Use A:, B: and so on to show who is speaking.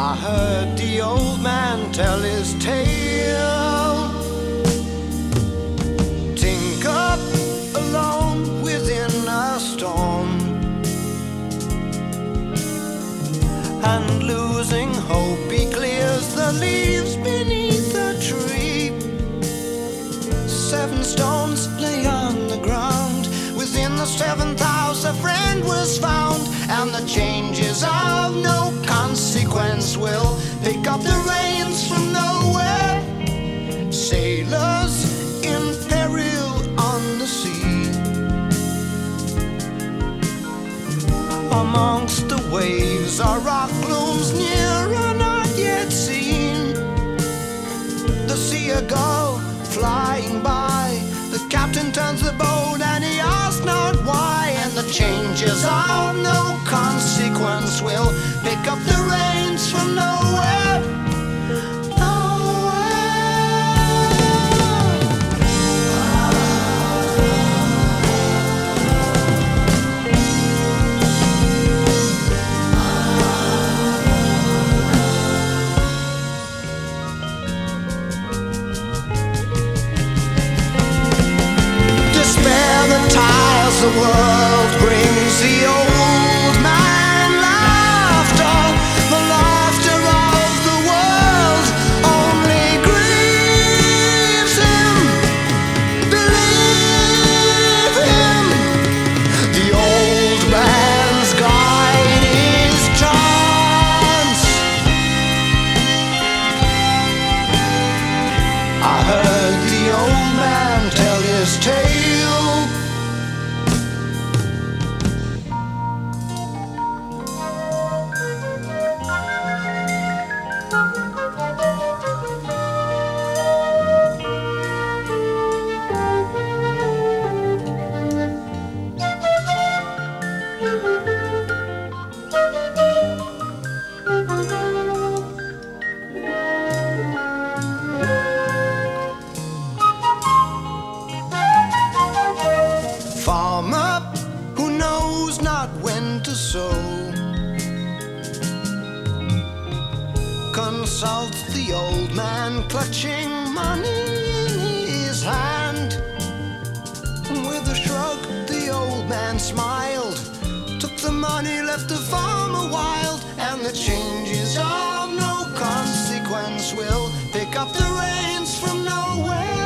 A: I heard the old man tell his tale. Think up alone within a storm, and losing hope he clears the leaves beneath the tree. 7 stones lay on the ground. Within the 7th house a friend was found, and the changes of no consequence will pick up the reins from nowhere. Sailors in peril on the sea, amongst the waves are rock glooms near and not yet seen. The seagull flying by, the captain turns the boat and he asks not why, and the changes of no consequence will pick up the reins from nowhere. The world brings the old man laughter. The laughter of the world only grieves him. Believe him, the old man's guide is chance. I heard the old man tell his tale. Farmer who knows not when to sow consults the old man clutching money in his hand. With a shrug the old man smiled, took the money, left the farmer wild, and the changes of no consequence will pick up the reins from nowhere.